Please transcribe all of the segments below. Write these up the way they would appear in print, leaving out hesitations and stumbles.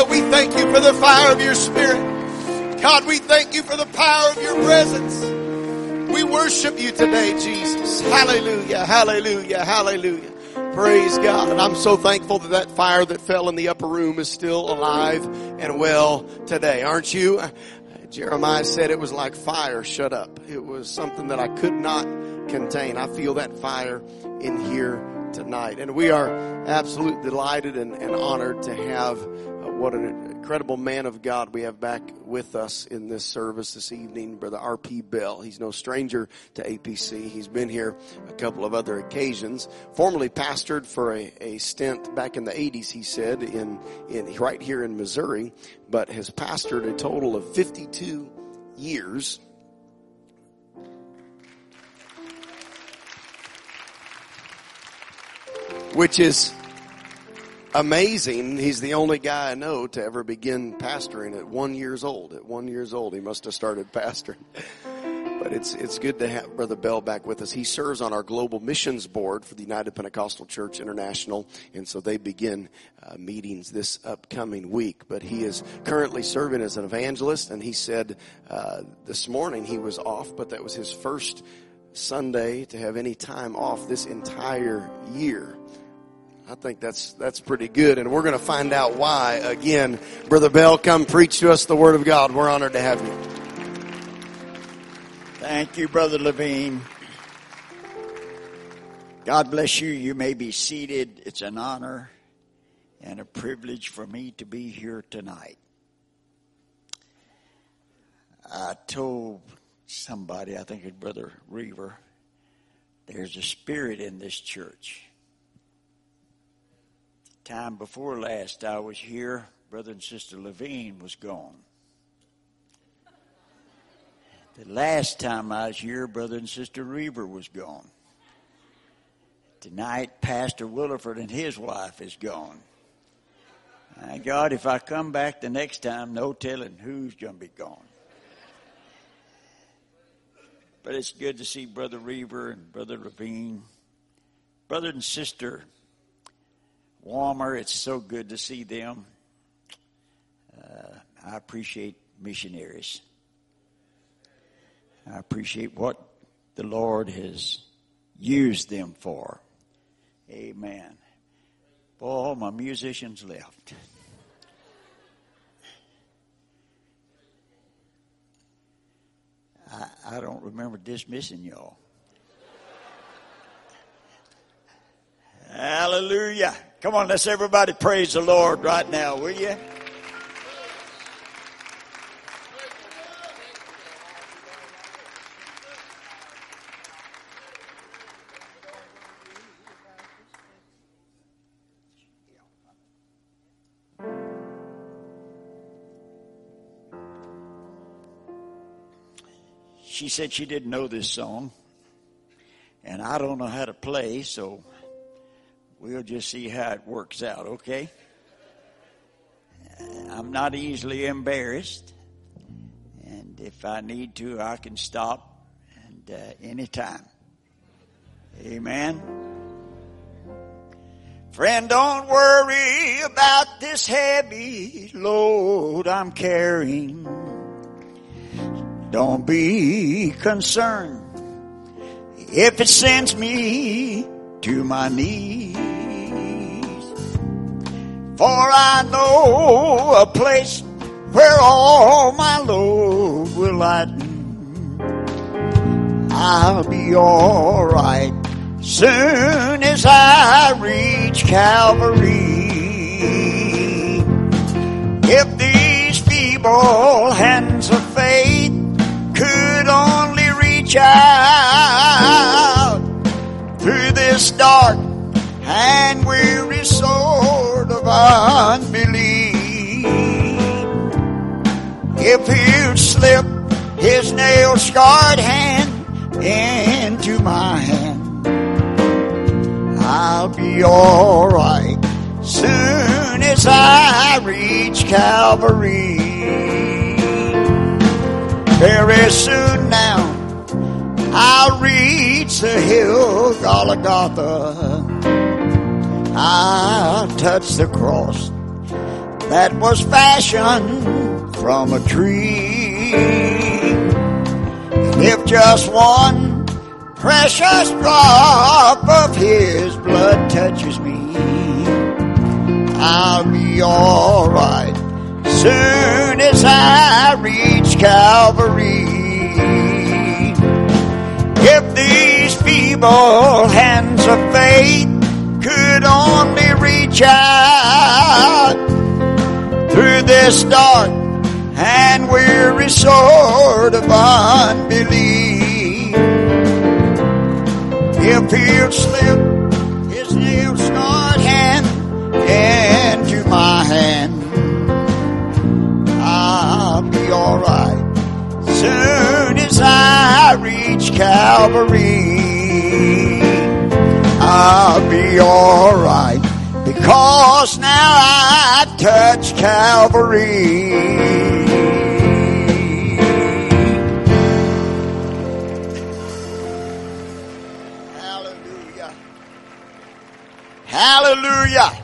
Hallelujah. We thank you for the fire of your Spirit. God, we thank you for the power of your presence. We worship you today, Jesus. Hallelujah, hallelujah, hallelujah. Praise God. And I'm so thankful that that fire that fell in the upper room is still alive and well today. Aren't you? Jeremiah said it was like fire shut up. It was something that I could not contain. I feel that fire in here tonight. And we are absolutely delighted and honored to have what an incredible man of God we have back with us in this service this evening, Brother R.P. Bell. He's no stranger to APC. He's been here a couple of other occasions. Formerly pastored for a stint back in the 80s, he said, in right here in Missouri, but has pastored a total of 52 years. Which is amazing. He's the only guy I know to ever begin pastoring at 1 year old. At 1 year old, he must have started pastoring. But it's good to have Brother Bell back with us. He serves on our global missions board for the United Pentecostal Church International, and so they begin meetings this upcoming week. But he is currently serving as an evangelist, and he said this morning he was off, but that was his first Sunday to have any time off this entire year. I think that's pretty good, and we're going to find out why. Again, Brother Bell, come preach to us the Word of God. We're honored to have you. Thank you, Brother Levine. God bless you. You may be seated. It's an honor and a privilege for me to be here tonight. I told somebody, I think it's Brother Reaver, there's a spirit in this church. Time before last I was here, Brother and Sister Levine was gone. The last time I was here, Brother and Sister Reaver was gone. Tonight, Pastor Williford and his wife is gone. My God, if I come back the next time, no telling who's going to be gone. But it's good to see Brother Reaver and Brother Levine. Brother and Sister Walmer, it's so good to see them. I appreciate missionaries. I appreciate what the Lord has used them for. Amen. All my musicians left. I don't remember dismissing y'all. Hallelujah. Come on, let's everybody praise the Lord right now, will you? She said she didn't know this song, and I don't know how to play, so we'll just see how it works out, okay? I'm not easily embarrassed, and if I need to, I can stop and anytime. Amen. Friend, don't worry about this heavy load I'm carrying. Don't be concerned if it sends me to my knees. For I know a place where all my load will lighten. I'll be all right soon as I reach Calvary. If these feeble hands of faith could only reach out through this dark and weary sword of unbelief, if he'll slip his nail-scarred hand into my hand, I'll be all right soon as I reach Calvary. Very soon now I'll reach the hill Golgotha. I'll touch the cross that was fashioned from a tree. And if just one precious drop of His blood touches me, I'll be all right soon as I reach Calvary. If these feeble hands of faith could only reach out through this dark and weary sword of unbelief, if He'll slip His nail-scarred hand into my hand, I'll be all right soon as I reach Calvary. I'll be all right because now I touch Calvary. Hallelujah. Hallelujah.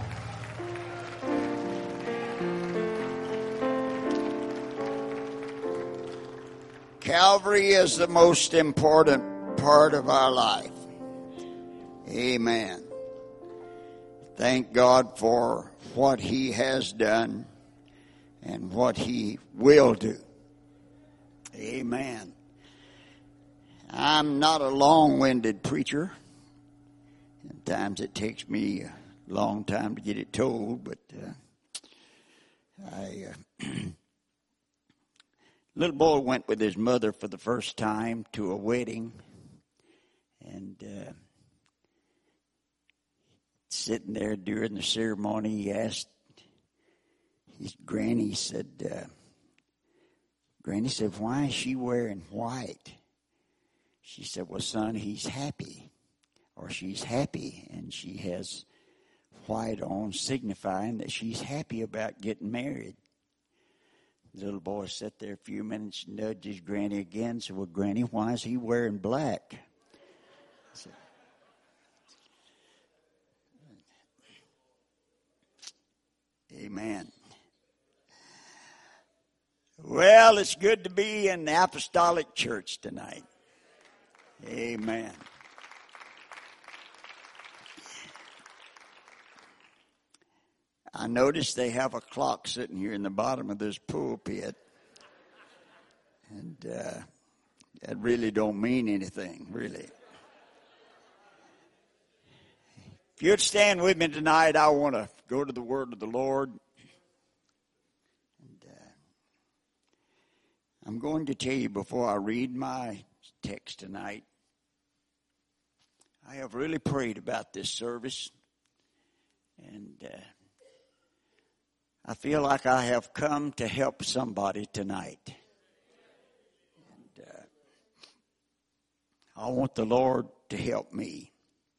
Calvary is the most important part of our life. Amen. Thank God for what He has done and what He will do. Amen. I'm not a long-winded preacher. Sometimes it takes me a long time to get it told, but little boy went with his mother for the first time to a wedding, and sitting there during the ceremony, he asked his granny, Granny said, why is she wearing white? She said, well, son, he's happy, or she's happy, and she has white on, signifying that she's happy about getting married. The little boy sat there a few minutes, nudged his granny again, said, well, Granny, why is he wearing black? Said, amen. Well, it's good to be in the Apostolic Church tonight. Amen. I noticed they have a clock sitting here in the bottom of this pulpit, and that really don't mean anything, really. If you'd stand with me tonight, I want to go to the Word of the Lord. And I'm going to tell you before I read my text tonight, I have really prayed about this service, and I feel like I have come to help somebody tonight. And I want the Lord to help me.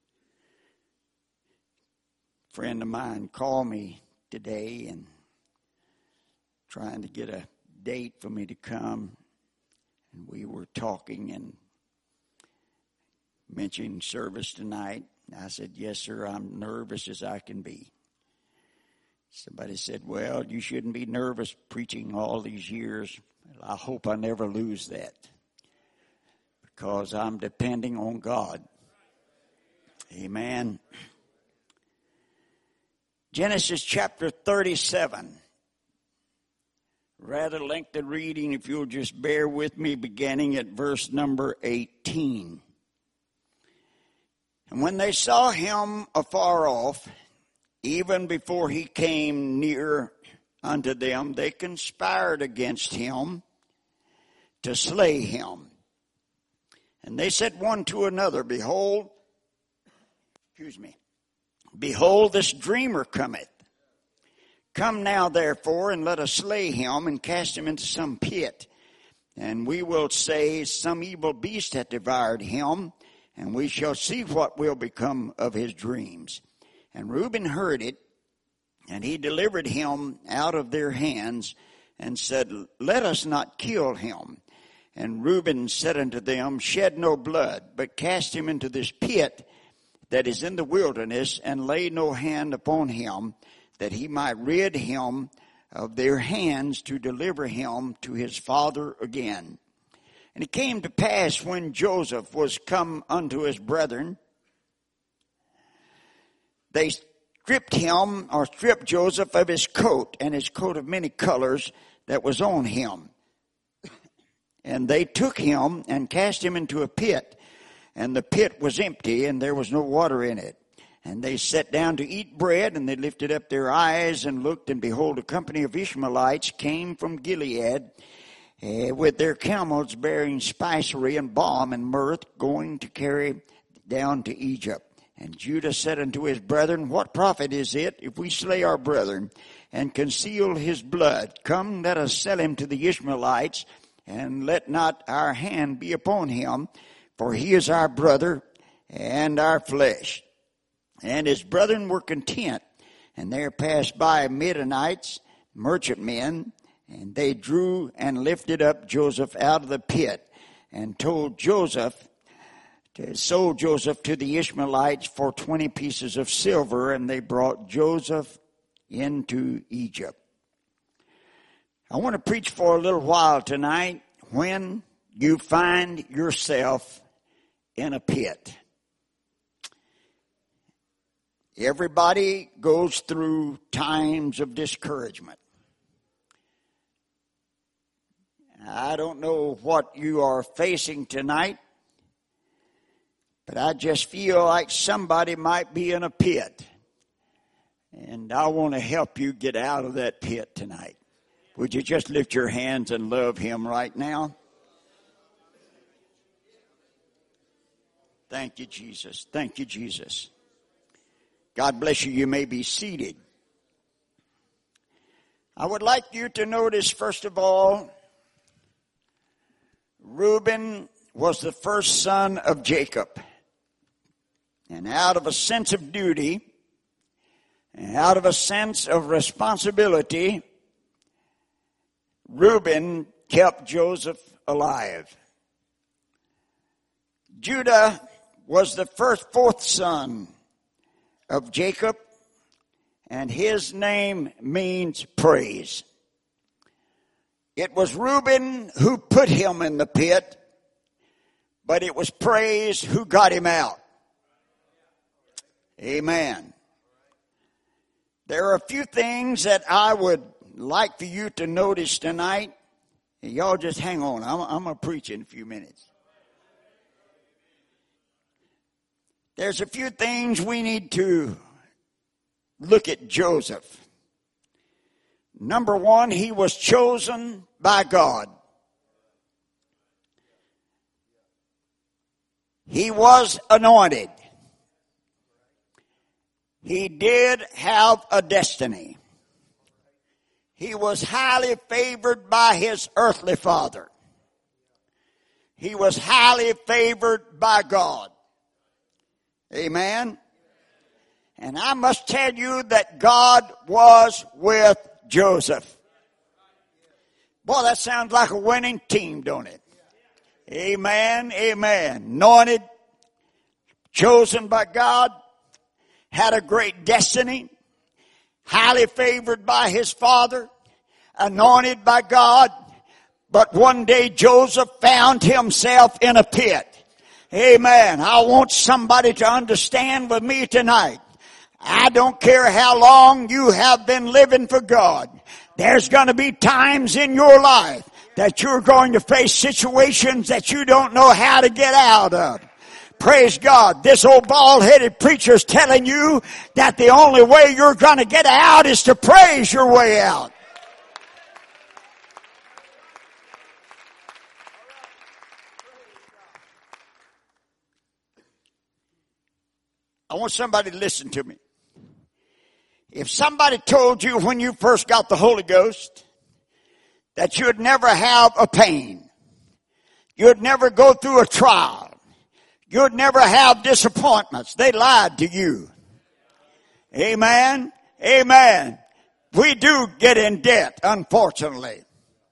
A friend of mine called me today and trying to get a date for me to come. And we were talking and mentioning service tonight. I said, yes, sir, I'm nervous as I can be. Somebody said, well, you shouldn't be nervous preaching all these years. I hope I never lose that, because I'm depending on God. Amen. Genesis chapter 37. Rather lengthy reading, if you'll just bear with me, beginning at verse number 18. And when they saw him afar off, even before he came near unto them, they conspired against him to slay him. And they said one to another, Behold, this dreamer cometh. Come now, therefore, and let us slay him and cast him into some pit. And we will say, some evil beast hath devoured him, and we shall see what will become of his dreams. And Reuben heard it, and he delivered him out of their hands, and said, Let us not kill him. And Reuben said unto them, Shed no blood, but cast him into this pit that is in the wilderness, and lay no hand upon him, that he might rid him of their hands to deliver him to his father again. And it came to pass when Joseph was come unto his brethren, they stripped Joseph of his coat, and his coat of many colors that was on him. And they took him and cast him into a pit, and the pit was empty, and there was no water in it. And they sat down to eat bread, and they lifted up their eyes and looked, and behold, a company of Ishmaelites came from Gilead with their camels bearing spicery and balm and myrrh, going to carry down to Egypt. And Judah said unto his brethren, what profit is it if we slay our brethren and conceal his blood? Come, let us sell him to the Ishmaelites, and let not our hand be upon him, for he is our brother and our flesh. And his brethren were content. And there passed by Midianites, merchantmen, and they drew and lifted up Joseph out of the pit, and sold Joseph to the Ishmaelites for 20 pieces of silver, and they brought Joseph into Egypt. I want to preach for a little while tonight when you find yourself in a pit. Everybody goes through times of discouragement. I don't know what you are facing tonight, but I just feel like somebody might be in a pit. And I want to help you get out of that pit tonight. Would you just lift your hands and love him right now? Thank you, Jesus. Thank you, Jesus. God bless you. You may be seated. I would like you to notice, first of all, Reuben was the first son of Jacob. And out of a sense of duty, and out of a sense of responsibility, Reuben kept Joseph alive. Judah was the fourth son of Jacob, and his name means praise. It was Reuben who put him in the pit, but it was praise who got him out. Amen. There are a few things that I would like for you to notice tonight. Y'all just hang on. I'm going to preach in a few minutes. There's a few things we need to look at Joseph. Number one, he was chosen by God. He was anointed. He did have a destiny. He was highly favored by his earthly father. He was highly favored by God. Amen. And I must tell you that God was with Joseph. Boy, that sounds like a winning team, don't it? Amen, amen. Anointed, chosen by God, had a great destiny, highly favored by his father, anointed by God. But one day Joseph found himself in a pit. Amen. I want somebody to understand with me tonight. I don't care how long you have been living for God. There's going to be times in your life that you're going to face situations that you don't know how to get out of. Praise God. This old bald-headed preacher's telling you that the only way you're going to get out is to praise your way out. I want somebody to listen to me. If somebody told you when you first got the Holy Ghost that you'd never have a pain, you'd never go through a trial, you'd never have disappointments, they lied to you. Amen? Amen. We do get in debt, unfortunately.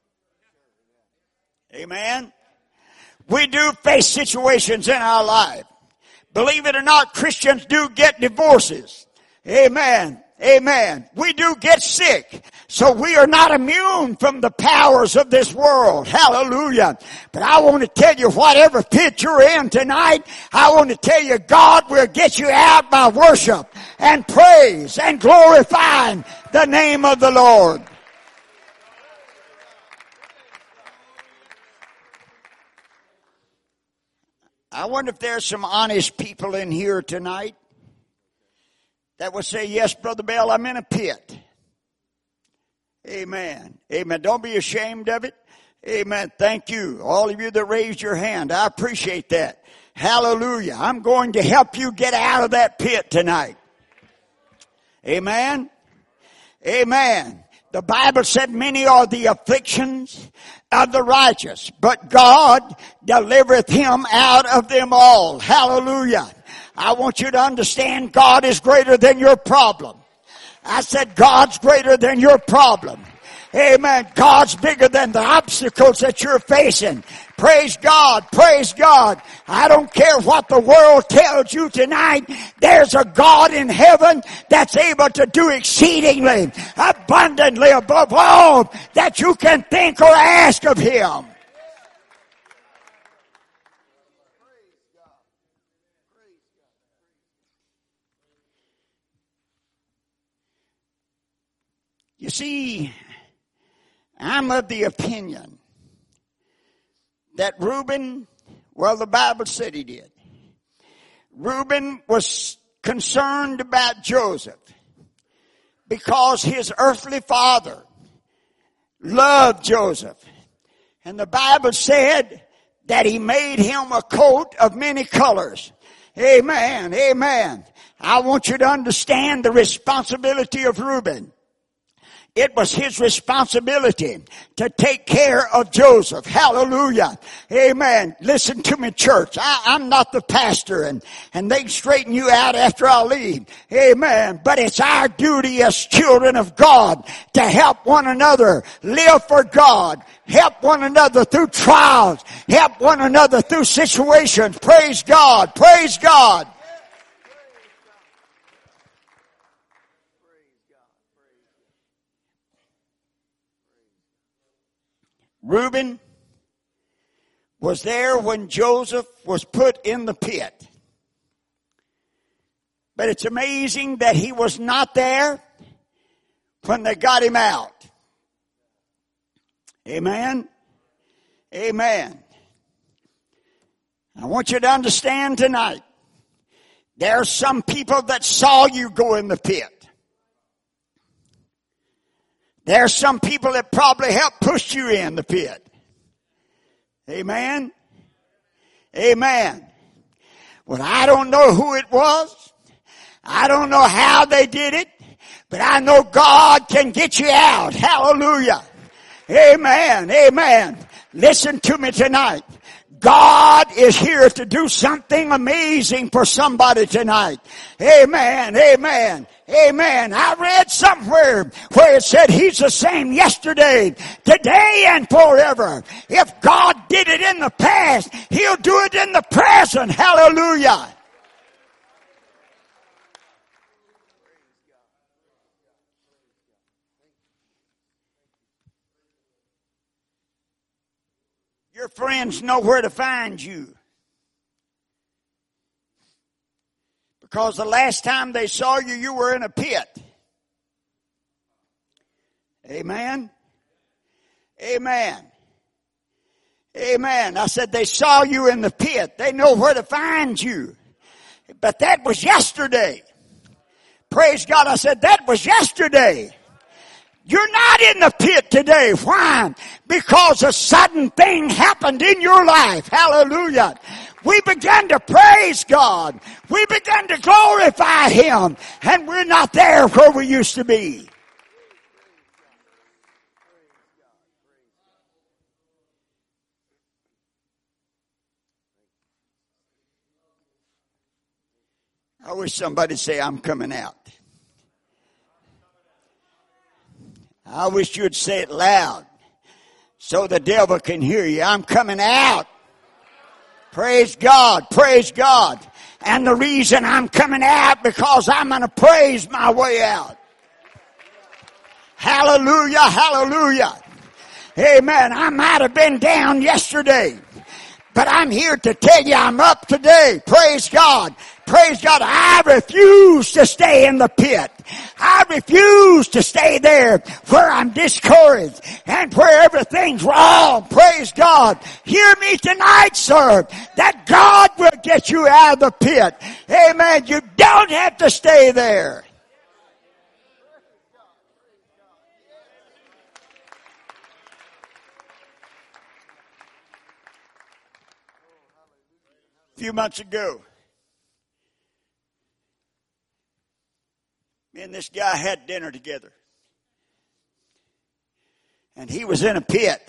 Amen? We do face situations in our life. Believe it or not, Christians do get divorces. Amen. Amen. We do get sick. So we are not immune from the powers of this world. Hallelujah. But I want to tell you, whatever pit you're in tonight, I want to tell you, God will get you out by worship and praise and glorifying the name of the Lord. I wonder if there's some honest people in here tonight that would say, yes, Brother Bell, I'm in a pit. Amen. Amen. Don't be ashamed of it. Amen. Thank you. All of you that raised your hand, I appreciate that. Hallelujah. I'm going to help you get out of that pit tonight. Amen. Amen. The Bible said many are the afflictions of the righteous, but God delivereth him out of them all. Hallelujah. I want you to understand, God is greater than your problem. I said God's greater than your problem. Amen. God's bigger than the obstacles that you're facing. Praise God. Praise God. I don't care what the world tells you tonight. There's a God in heaven that's able to do exceedingly, abundantly above all that you can think or ask of him. You see, I'm of the opinion that Reuben, well, the Bible said he did. Reuben was concerned about Joseph because his earthly father loved Joseph. And the Bible said that he made him a coat of many colors. Amen, amen. I want you to understand the responsibility of Reuben. It was his responsibility to take care of Joseph. Hallelujah. Amen. Listen to me, church. I'm not the pastor, and they can straighten you out after I leave. Amen. But it's our duty as children of God to help one another live for God. Help one another through trials. Help one another through situations. Praise God. Praise God. Reuben was there when Joseph was put in the pit. But it's amazing that he was not there when they got him out. Amen? Amen. I want you to understand tonight, there are some people that saw you go in the pit. There are some people that probably helped push you in the pit. Amen? Amen. Well, I don't know who it was. I don't know how they did it. But I know God can get you out. Hallelujah. Amen. Amen. Listen to me tonight. God is here to do something amazing for somebody tonight. Amen. Amen. Amen. I read somewhere where it said he's the same yesterday, today, and forever. If God did it in the past, he'll do it in the present. Hallelujah. Your friends know where to find you. Because the last time they saw you, you were in a pit. Amen? Amen. Amen. I said they saw you in the pit. They know where to find you. But that was yesterday. Praise God. I said that was yesterday. You're not in the pit today. Why? Because a sudden thing happened in your life. Hallelujah. We began to praise God. We began to glorify him. And we're not there where we used to be. I wish somebody'd say, I'm coming out. I wish you'd say it loud so the devil can hear you. I'm coming out. Praise God. Praise God. And the reason I'm coming out because I'm going to praise my way out. Hallelujah, hallelujah. Amen. I might have been down yesterday, but I'm here to tell you I'm up today. Praise God. Praise God. I refuse to stay in the pit. I refuse to stay there where I'm discouraged and where everything's wrong. Praise God. Hear me tonight, sir, that God will get you out of the pit. Amen. You don't have to stay there. A few months ago, me and this guy had dinner together. And he was in a pit.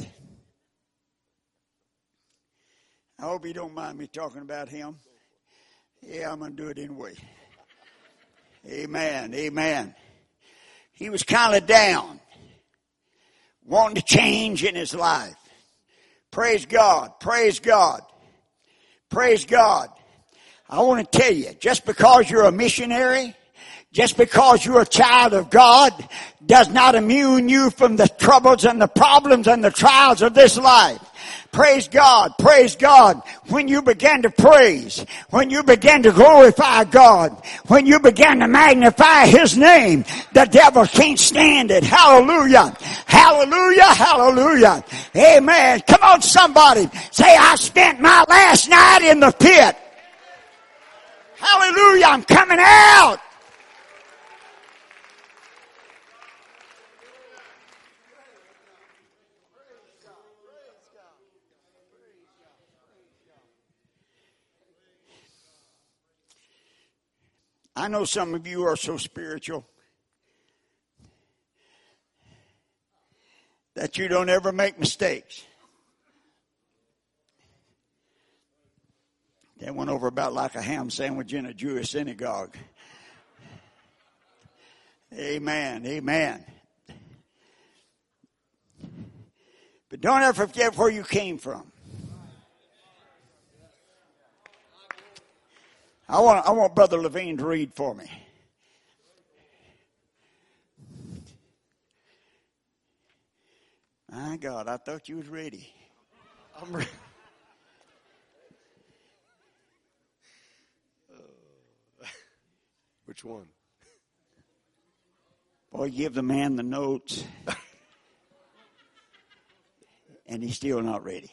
I hope you don't mind me talking about him. Yeah, I'm going to do it anyway. Amen, amen. He was kind of down, wanting to change in his life. Praise God, praise God. Praise God. I want to tell you, just because you're a missionary, just because you're a child of God, does not immune you from the troubles and the problems and the trials of this life. Praise God, praise God. When you begin to praise, when you begin to glorify God, when you begin to magnify His name, the devil can't stand it. Hallelujah, hallelujah, hallelujah. Amen. Come on, somebody. Say, I spent my last night in the pit. Hallelujah, I'm coming out. I know some of you are so spiritual that you don't ever make mistakes. That went over about like a ham sandwich in a Jewish synagogue. Amen, amen. But don't ever forget where you came from. I want Brother Levine to read for me. My God, I thought you was ready. I'm ready. Which one? Boy, give the man the notes, and he's still not ready.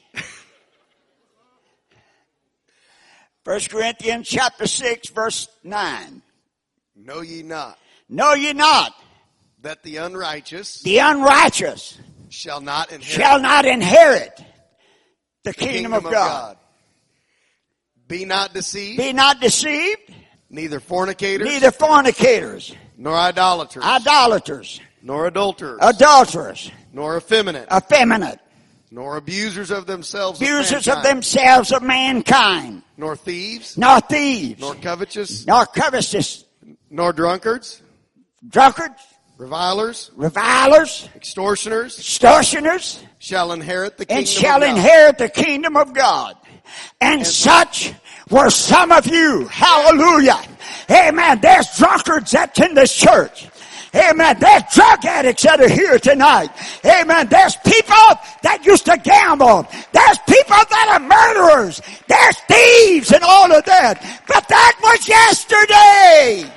1 Corinthians chapter 6, verse 9. Know ye not Know ye not that the unrighteous shall not inherit the kingdom of God. Be not deceived. Be not deceived. Neither fornicators. Neither fornicators. Nor idolaters. Idolaters. Nor adulterers. Adulterers. Nor effeminate. Effeminate. Nor abusers of themselves. Abusers of themselves of mankind. Nor thieves. Nor thieves. Nor covetous. Nor covetous. Nor drunkards. Drunkards. Revilers. Revilers. Extortioners. Extortioners. Shall inherit the kingdom and shall of God. inherit the kingdom of God. And such were some of you. Hallelujah. Amen. There's drunkards that's in this church. Amen. There's drug addicts that are here tonight. Amen. There's people that used to gamble. There's people that are murderers. There's thieves and all of that. But that was yesterday.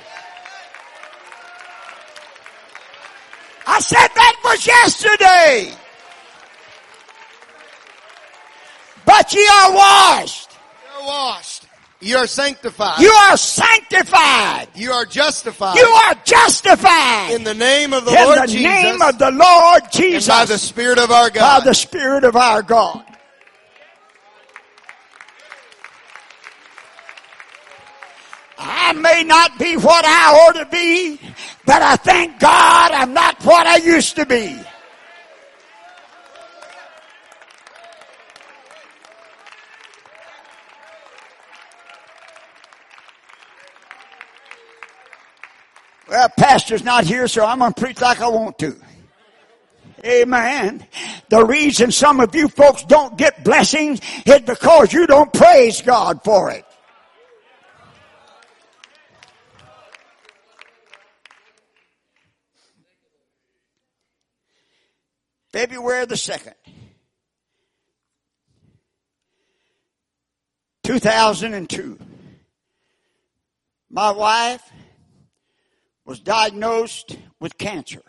I said that was yesterday. But ye are washed. You are washed. You are sanctified. You are sanctified. You are justified. You are justified. In the name of the Lord Jesus. In the name of the Lord Jesus. And by the Spirit of our God. By the Spirit of our God. I may not be what I ought to be, but I thank God I'm not what I used to be. Well, pastor's not here, so I'm going to preach like I want to. Amen. The reason some of you folks don't get blessings is because you don't praise God for it. February the 2nd, 2002. My wife was diagnosed with cancer.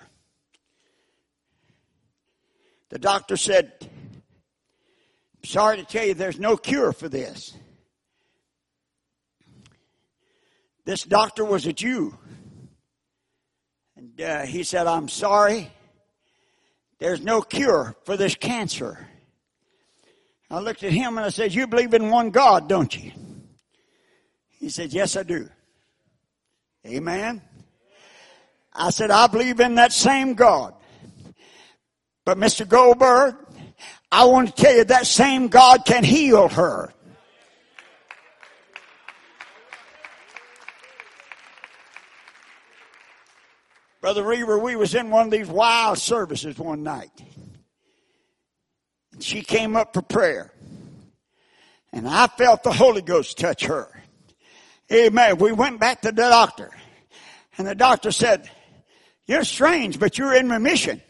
The doctor said, "I'm sorry to tell you there's no cure for this." This doctor was a Jew. And he said, "I'm sorry, there's no cure for this cancer." I looked at him and I said, "You believe in one God, don't you?" He said, "Yes, I do." Amen. I said, "I believe in that same God. But Mr. Goldberg, I want to tell you that same God can heal her." Brother Reaver, we was in one of these wild services one night. And she came up for prayer. And I felt the Holy Ghost touch her. Amen. We went back to the doctor. And the doctor said, "You're strange, but you're in remission."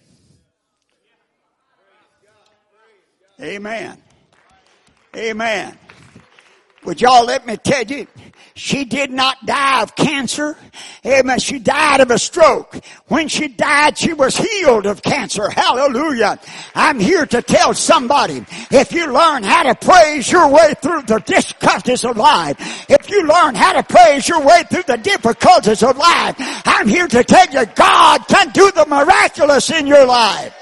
Amen. Amen. Would y'all let me tell you, she did not die of cancer. Amen. She died of a stroke. When she died, she was healed of cancer. Hallelujah. I'm here to tell somebody, if you learn how to praise your way through the difficulties of life, if you learn how to praise your way through the difficulties of life, I'm here to tell you, God can do the miraculous in your life.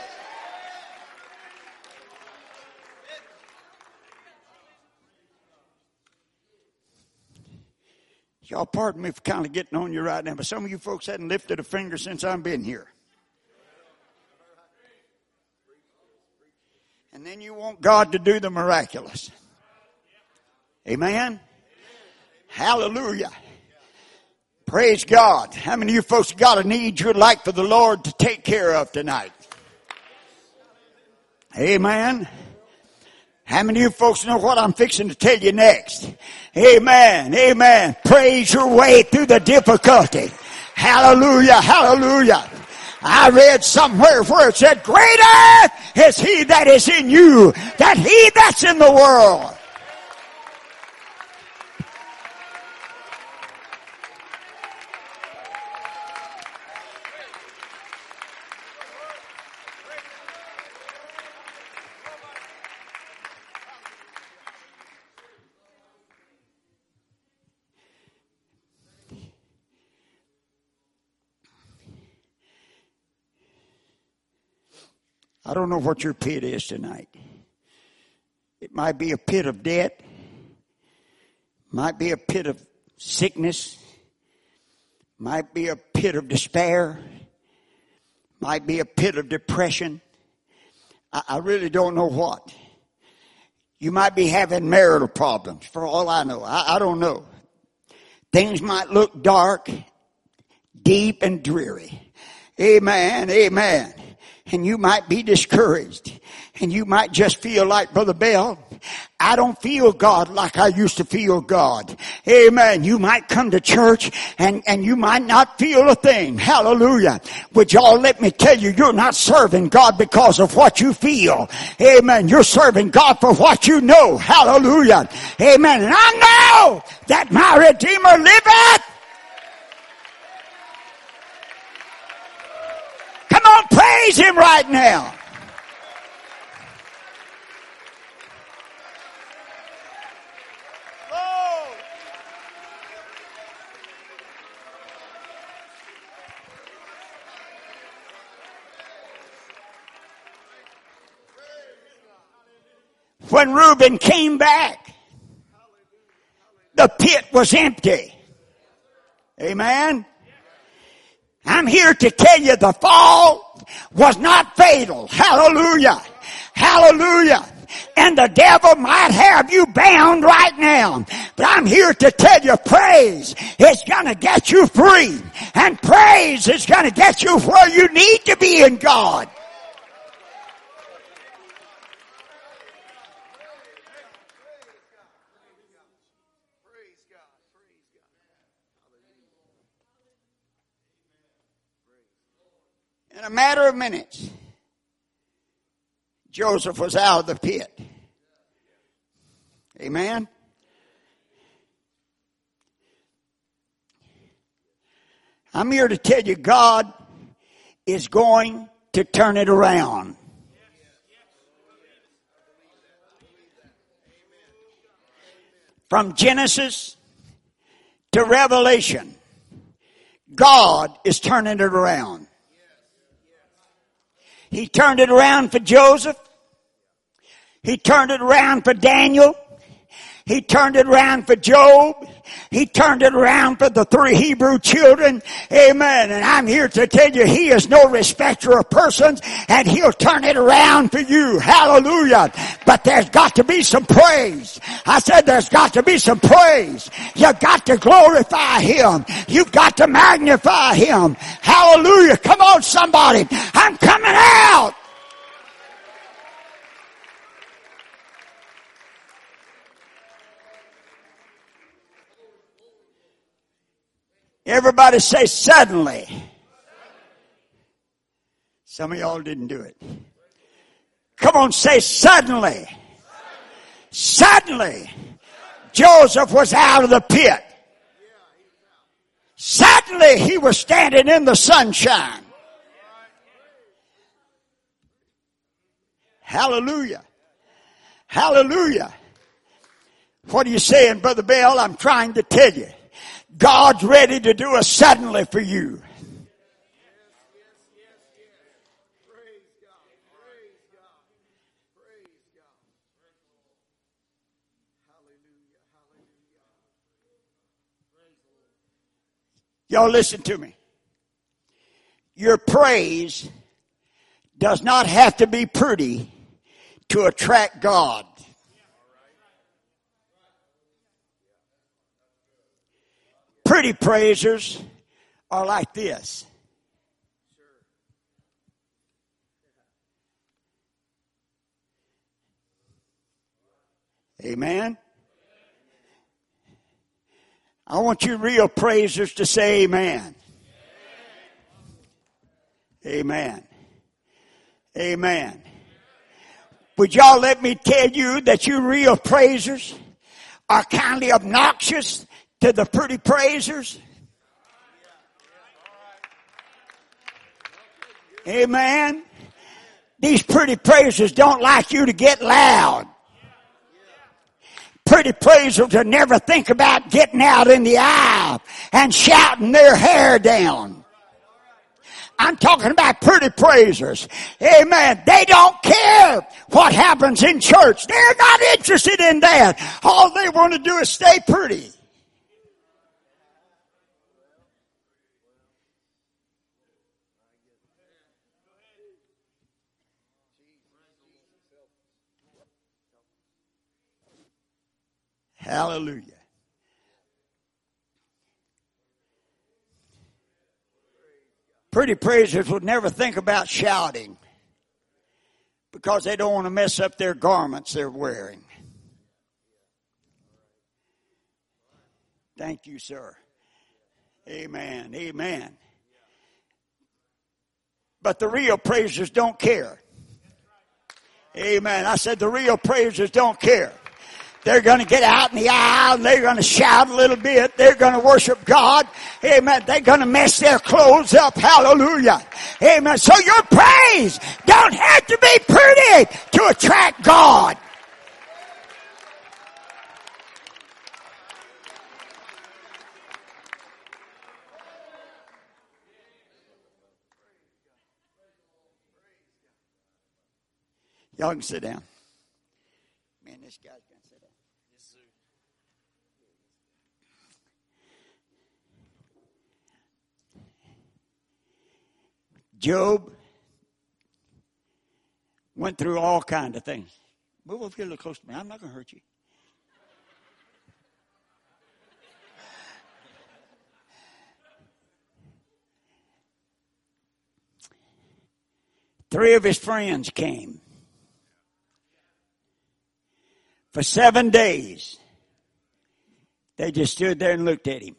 Y'all pardon me for kind of getting on you right now, but some of you folks hadn't lifted a finger since I've been here. And then you want God to do the miraculous. Amen? Hallelujah. Praise God. How many of you folks got a need you'd like for the Lord to take care of tonight? Amen. How many of you folks know what I'm fixing to tell you next? Amen. Amen. Praise your way through the difficulty. Hallelujah. Hallelujah. I read somewhere where it said, "Greater is he that is in you than he that's in the world." I don't know what your pit is tonight. It might be a pit of debt. Might be a pit of sickness. Might be a pit of despair. Might be a pit of depression. I really don't know what. You might be having marital problems, for all I know. I don't know. Things might look dark, deep, and dreary. Amen, amen. And you might be discouraged. And you might just feel like, "Brother Bell, I don't feel God like I used to feel God." Amen. You might come to church and you might not feel a thing. Hallelujah. Would y'all let me tell you, you're not serving God because of what you feel. Amen. You're serving God for what you know. Hallelujah. Amen. And I know that my Redeemer liveth. Come on, praise him right now. When Reuben came back, the pit was empty. Amen. I'm here to tell you the fall was not fatal. Hallelujah. Hallelujah. And the devil might have you bound right now. But I'm here to tell you, praise is going to get you free. And praise is going to get you where you need to be in God. In a matter of minutes, Joseph was out of the pit. Amen? I'm here to tell you God is going to turn it around. From Genesis to Revelation, God is turning it around. He turned it around for Joseph. He turned it around for Daniel. He turned it around for Job. He turned it around for the 3 Hebrew children. Amen. And I'm here to tell you, He is no respecter of persons, and He'll turn it around for you. Hallelujah. But there's got to be some praise. I said there's got to be some praise. You've got to glorify Him. You've got to magnify Him. Hallelujah. Come on, somebody. I'm coming out. Everybody say suddenly. Some of y'all didn't do it. Come on, say suddenly. Suddenly. Joseph was out of the pit. Suddenly he was standing in the sunshine. Hallelujah. Hallelujah. What are you saying, Brother Bell? I'm trying to tell you. God's ready to do a suddenly for you. Y'all listen to me. Your praise does not have to be pretty to attract God. Pretty praisers are like this. Amen. I want you real praisers to say amen. Amen. Amen. Would y'all let me tell you that you real praisers are kindly obnoxious to the pretty praisers? Amen. These pretty praisers don't like you to get loud. Pretty praisers will never think about getting out in the aisle and shouting their hair down. I'm talking about pretty praisers. Amen. They don't care what happens in church. They're not interested in that. All they want to do is stay pretty. Hallelujah. Pretty praisers would never think about shouting because they don't want to mess up their garments they're wearing. Thank you, sir. Amen. Amen. But the real praisers don't care. Amen. I said the real praisers don't care. They're going to get out in the aisle and they're going to shout a little bit. They're going to worship God. Amen. They're going to mess their clothes up. Hallelujah. Amen. So your praise don't have to be pretty to attract God. Y'all can sit down. Man, this guy's going to sit down. Job went through all kinds of things. Move over here a little close to me. I'm not going to hurt you. Three of his friends came. For 7 days, they just stood there and looked at him.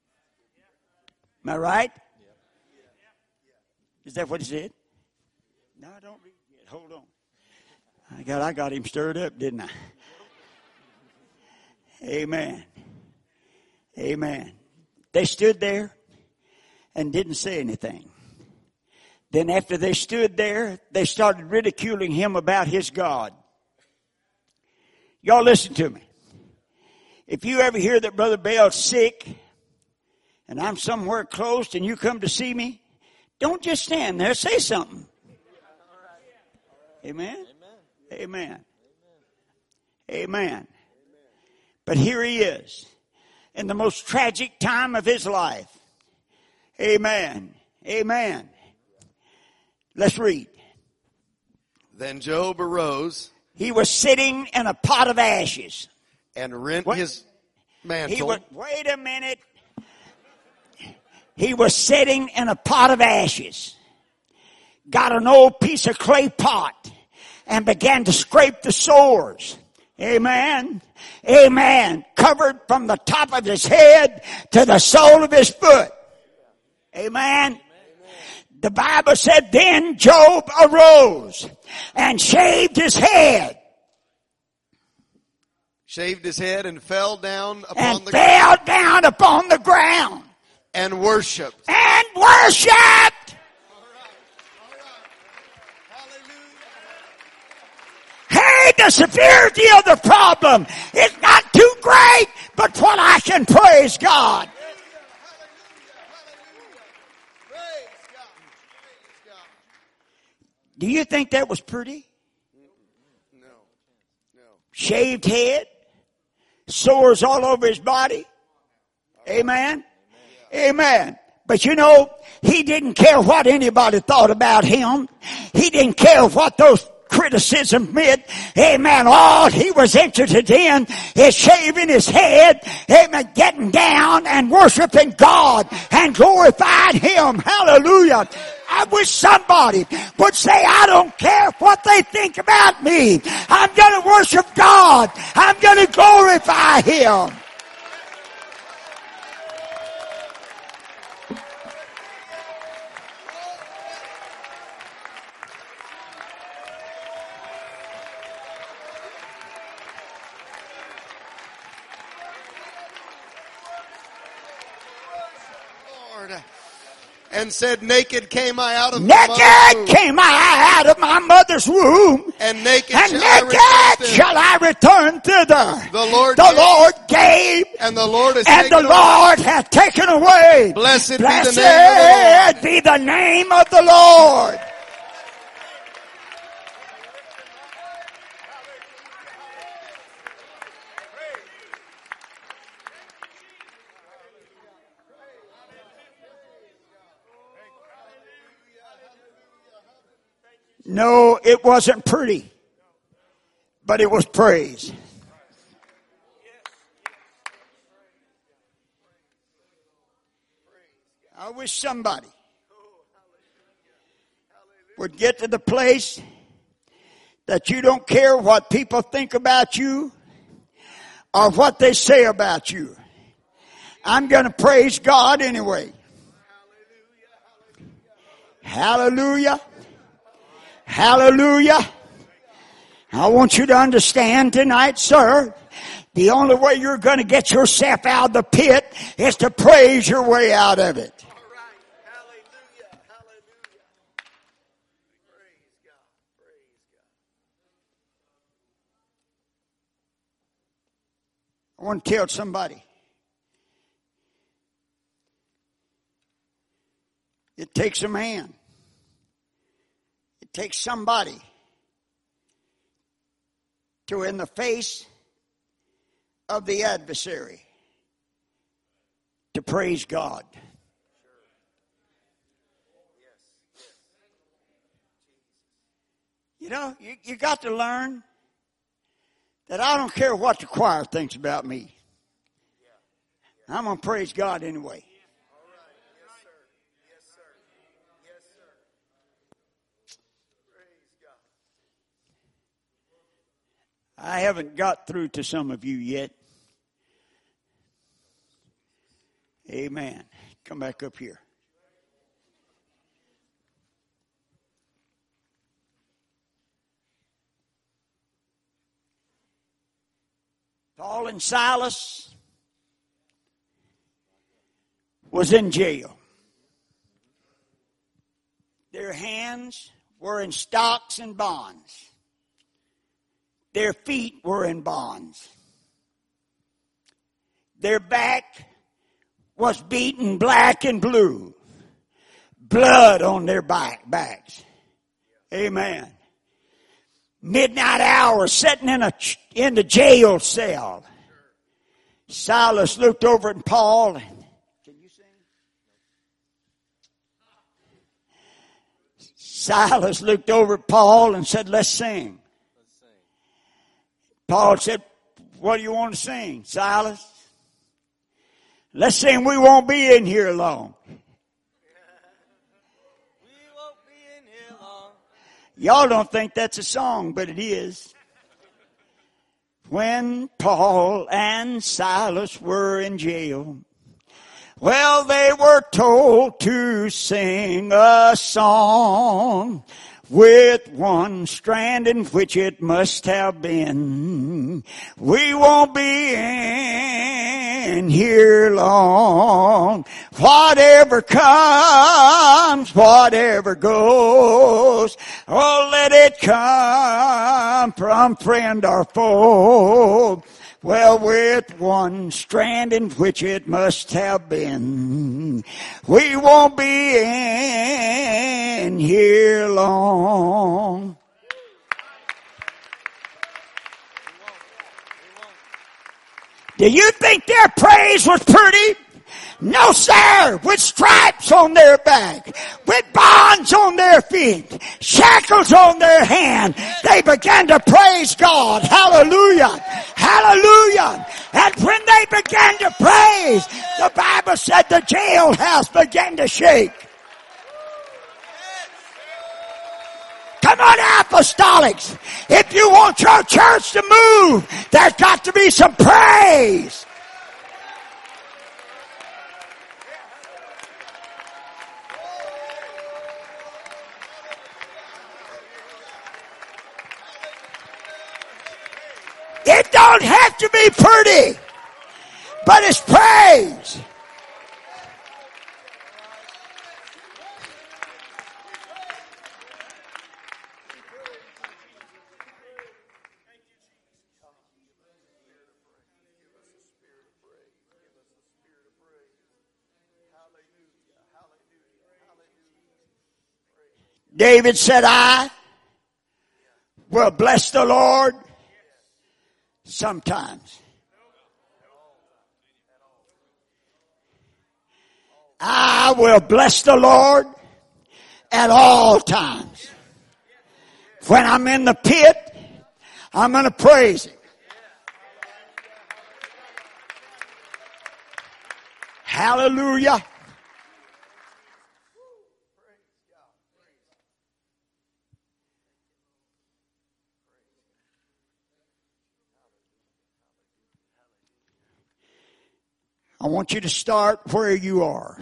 Am I right? Is that what he said? No, don't read yet. Hold on. I got him stirred up, didn't I? Amen. Amen. They stood there and didn't say anything. Then after they stood there, they started ridiculing him about his God. Y'all listen to me. If you ever hear that Brother Bell's sick and I'm somewhere close and you come to see me, don't just stand there. Say something. Amen? Amen. Amen. But here he is in the most tragic time of his life. Amen. Amen. Let's read. Then Job arose. He was sitting in a pot of ashes. And rent his mantle. Wait a minute. He was sitting in a pot of ashes. Got an old piece of clay pot and began to scrape the sores. Amen. Amen. Covered from the top of his head to the sole of his foot. Amen. The Bible said, then Job arose and shaved his head. Shaved his head and fell down upon the ground. And worshiped. And worshiped. Hey, the severity of the problem is not too great, but what I can praise God. Do you think that was pretty? No. Shaved head, sores all over his body. Amen. Amen. But you know, he didn't care what anybody thought about him. He didn't care what those criticism meant. Amen. All he was interested in is shaving his head. Amen. Getting down and worshiping God and glorifying him. Hallelujah. I wish somebody would say, I don't care what they think about me. I'm going to worship God. I'm going to glorify him. And said, naked came I out of my mother's womb. And naked shall I return thither. The Lord gave. And the Lord hath taken away. Blessed be the name of the Lord. No, it wasn't pretty, but it was praise. I wish somebody would get to the place that you don't care what people think about you or what they say about you. I'm going to praise God anyway. Hallelujah. Hallelujah. I want you to understand tonight, sir, the only way you're going to get yourself out of the pit is to praise your way out of it. All right. Hallelujah. Hallelujah. Praise God. Praise God. I want to tell somebody. It takes a man. It takes somebody to, in the face of the adversary, to praise God. You know, you got to learn that I don't care what the choir thinks about me. I'm going to praise God anyway. I haven't got through to some of you yet. Amen. Come back up here. Paul and Silas was in jail. Their hands were in stocks and bonds. Their feet were in bonds. Their back was beaten black and blue. Blood on their backs. Amen. Midnight hour, sitting in the jail cell. Silas looked over at Paul. Can you sing? Silas looked over at Paul and said, "Let's sing." Paul said, "What do you want to sing, Silas?" "Let's sing We Won't Be in Here Long." Y'all don't think that's a song, but it is. When Paul and Silas were in jail, well, they were told to sing a song with one strand in which it must have been. We won't be in here long. Whatever comes, whatever goes, oh, let it come from friend or foe. Well, with one strand in which it must have been, we won't be in here long. Do you think their praise was pretty? No, sir. With stripes on their back, with bonds on their feet, shackles on their hand, they began to praise God. Hallelujah. Hallelujah. And when they began to praise, the Bible said the jailhouse began to shake. Come on, apostolics. If you want your church to move, there's got to be some praise. It don't have to be pretty, but it's praise. David said, "I will bless the Lord sometimes. I will bless the Lord at all times. When I'm in the pit, I'm going to praise Him." Hallelujah. I want you to start where you are.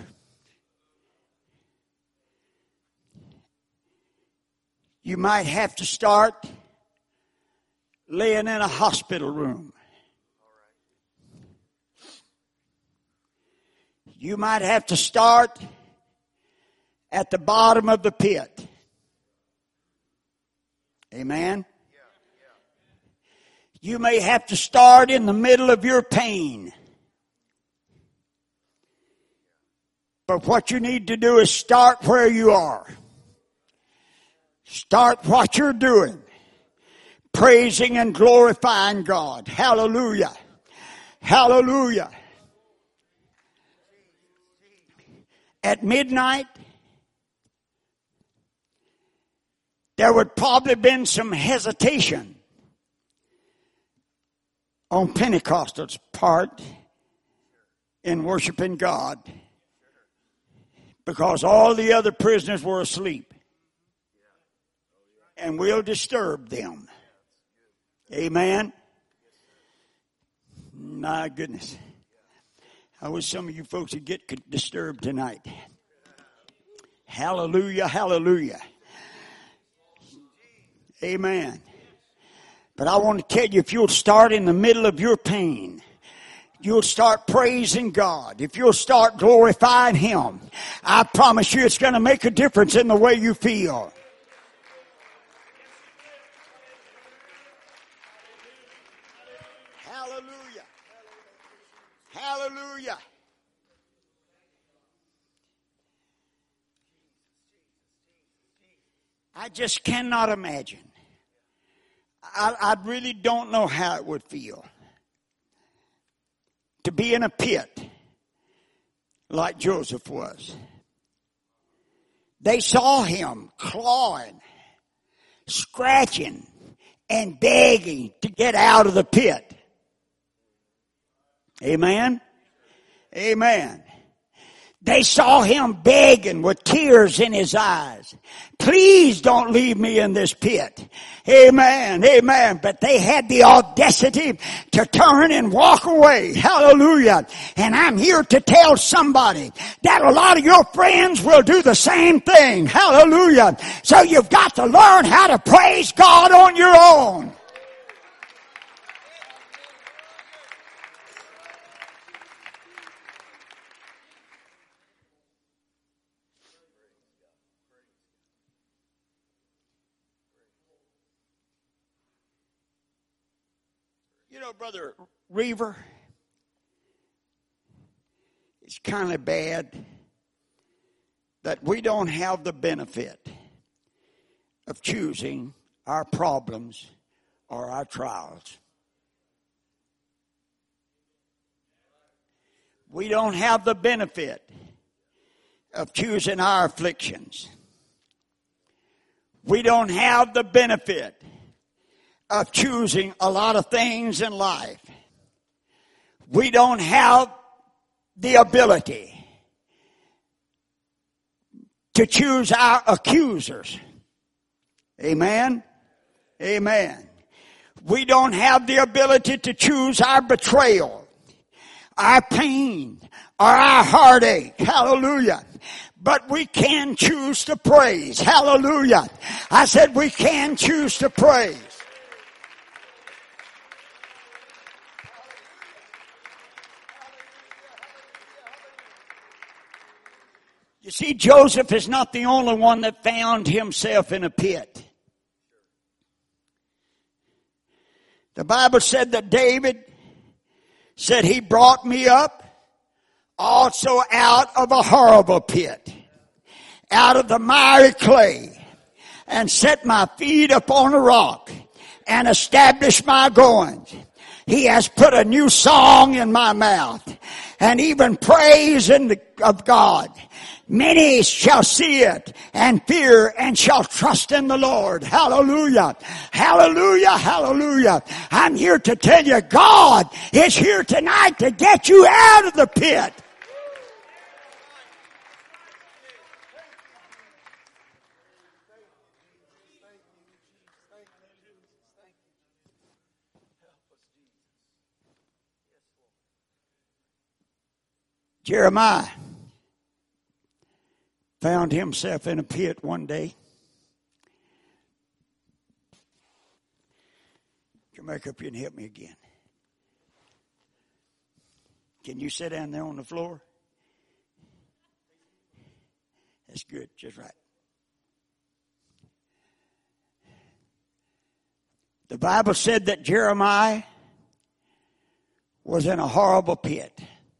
You might have to start laying in a hospital room. You might have to start at the bottom of the pit. Amen? You may have to start in the middle of your pain. But what you need to do is start where you are. Start what you're doing. Praising and glorifying God. Hallelujah. Hallelujah. At midnight, there would probably been some hesitation on Pentecostal's part in worshiping God, because all the other prisoners were asleep. And we'll disturb them. Amen? My goodness. I wish some of you folks would get disturbed tonight. Hallelujah, hallelujah. Amen. But I want to tell you, if you'll start in the middle of your pain, you'll start praising God. If you'll start glorifying Him, I promise you it's going to make a difference in the way you feel. Hallelujah. Hallelujah. I just cannot imagine. I really don't know how it would feel to be in a pit like Joseph was. They saw him clawing, scratching, and begging to get out of the pit. Amen? Amen. They saw him begging with tears in his eyes. Please don't leave me in this pit. Amen. Amen. But they had the audacity to turn and walk away. Hallelujah. And I'm here to tell somebody that a lot of your friends will do the same thing. Hallelujah. So you've got to learn how to praise God on your own. You know, Brother Reaver, it's kind of bad that we don't have the benefit of choosing our problems or our trials. We don't have the benefit of choosing our afflictions. We don't have the benefit of choosing a lot of things in life. We don't have the ability to choose our accusers. Amen? Amen. We don't have the ability to choose our betrayal, our pain, or our heartache. Hallelujah. But we can choose to praise. Hallelujah. I said we can choose to praise. You see, Joseph is not the only one that found himself in a pit. The Bible said that David said, He brought me up also out of a horrible pit, out of the miry clay, and set my feet upon a rock and established my goings. He has put a new song in my mouth and even praise of God. Many shall see it and fear and shall trust in the Lord. Hallelujah. Hallelujah. Hallelujah. I'm here to tell you, God is here tonight to get you out of the pit. Jeremiah found himself in a pit one day. Come back up here and help me again. Can you sit down there on the floor? That's good, just right. The Bible said that Jeremiah was in a horrible pit.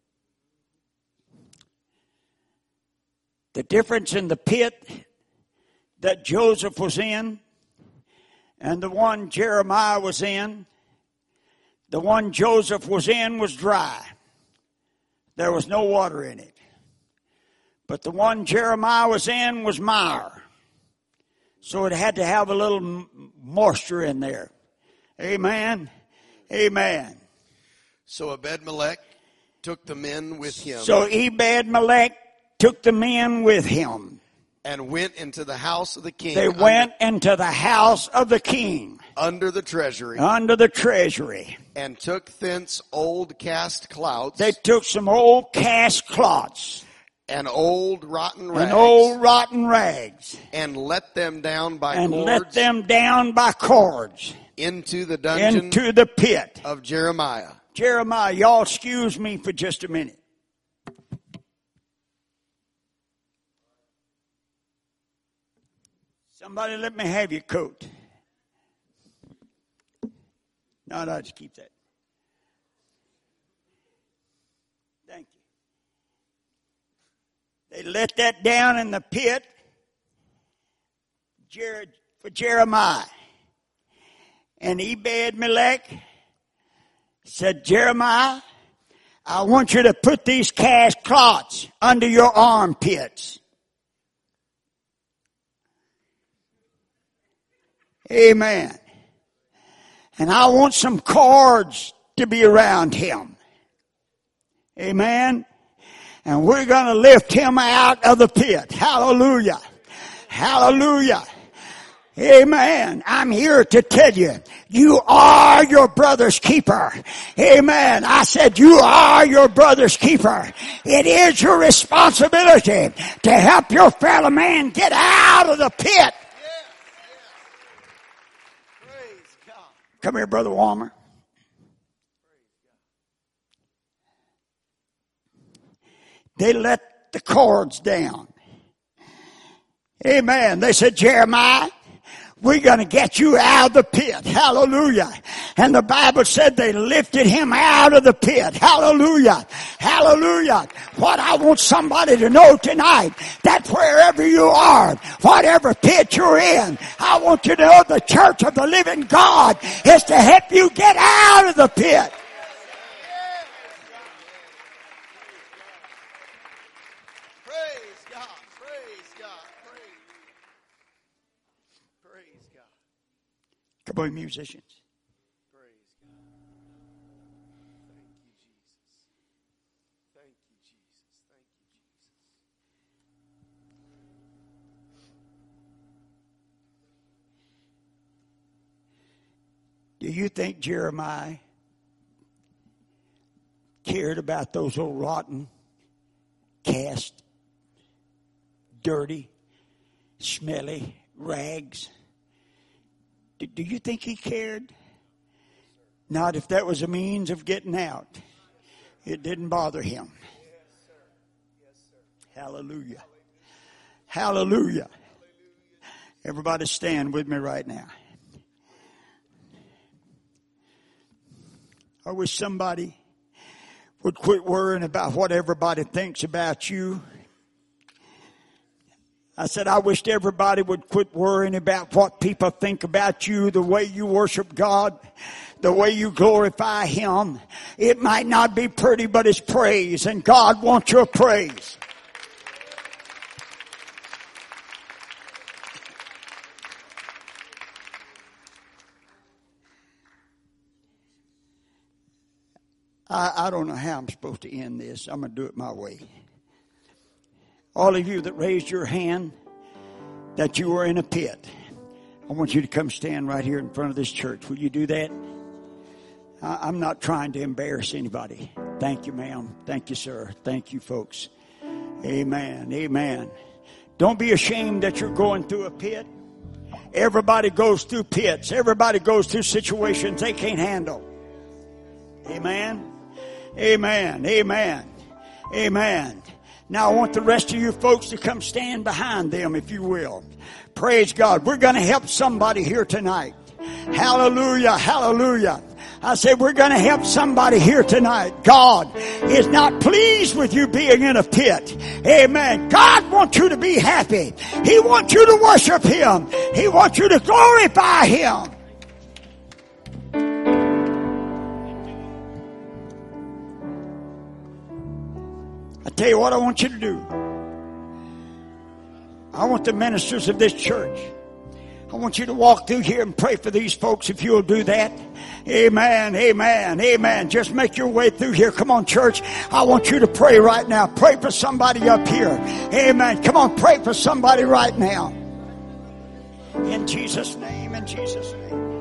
The difference in the pit that Joseph was in and the one Jeremiah was in, the one Joseph was in was dry. There was no water in it. But the one Jeremiah was in was mire. So it had to have a little moisture in there. Amen. Amen. So Ebed-Melech took the men with him. So Ebed-Melech took the men with him. And went into the house of the king. They went into the house of the king. Under the treasury. Under the treasury. And took thence old cast cloths. They took some old cast cloths. and old rotten rags. And old rotten rags. And let them down by And cords. let them down by cords. Into the dungeon. Into the pit. Of Jeremiah. Jeremiah, y'all excuse me for just a minute. Somebody let me have your coat. No, just keep that. Thank you. They let that down in the pit for Jeremiah. And Ebed-Melech said, Jeremiah, I want you to put these calf cloths under your armpits. Amen. And I want some cords to be around him. Amen. And we're going to lift him out of the pit. Hallelujah. Hallelujah. Amen. I'm here to tell you, you are your brother's keeper. Amen. I said you are your brother's keeper. It is your responsibility to help your fellow man get out of the pit. Come here, Brother Walmer. They let the cords down. Amen. They said, Jeremiah, we're going to get you out of the pit. Hallelujah. And the Bible said they lifted him out of the pit. Hallelujah. Hallelujah. What I want somebody to know tonight, that wherever you are, whatever pit you're in, I want you to know the church of the living God is to help you get out of the pit. Come on, musicians. Praise God. Thank you, Jesus. Thank you, Jesus. Thank you, Jesus. Do you think Jeremiah cared about those old rotten, cast, dirty, smelly rags? Do you think he cared? Not if that was a means of getting out. It didn't bother him. Hallelujah. Hallelujah. Everybody stand with me right now. I wish somebody would quit worrying about what everybody thinks about you. I said, I wished everybody would quit worrying about what people think about you, the way you worship God, the way you glorify Him. It might not be pretty, but it's praise, and God wants your praise. I don't know how I'm supposed to end this. I'm going to do it my way. All of you that raised your hand that you were in a pit, I want you to come stand right here in front of this church. Will you do that? I'm not trying to embarrass anybody. Thank you, ma'am. Thank you, sir. Thank you, folks. Amen. Amen. Don't be ashamed that you're going through a pit. Everybody goes through pits. Everybody goes through situations they can't handle. Amen. Amen. Amen. Amen. Now I want the rest of you folks to come stand behind them, if you will. Praise God. We're going to help somebody here tonight. Hallelujah. Hallelujah. I said we're going to help somebody here tonight. God is not pleased with you being in a pit. Amen. God wants you to be happy. He wants you to worship Him. He wants you to glorify Him. I tell you what I want you to do. I want the ministers of this church, I want you to walk through here and pray for these folks if you'll do that. Amen, amen, amen. Just make your way through here. Come on, church. I want you to pray right now. Pray for somebody up here. Amen. Come on, pray for somebody right now. In Jesus' name, in Jesus' name.